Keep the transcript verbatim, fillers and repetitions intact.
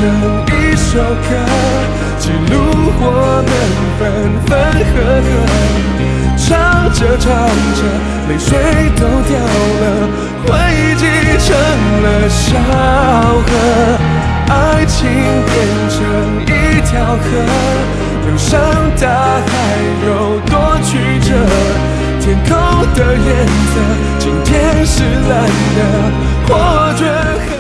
成一首歌，记录我们分分合合。唱着唱着，泪水都掉了，回忆积成了小河。爱情变成一条河，流向大海有多曲折？天空的颜色，今天是蓝的，或者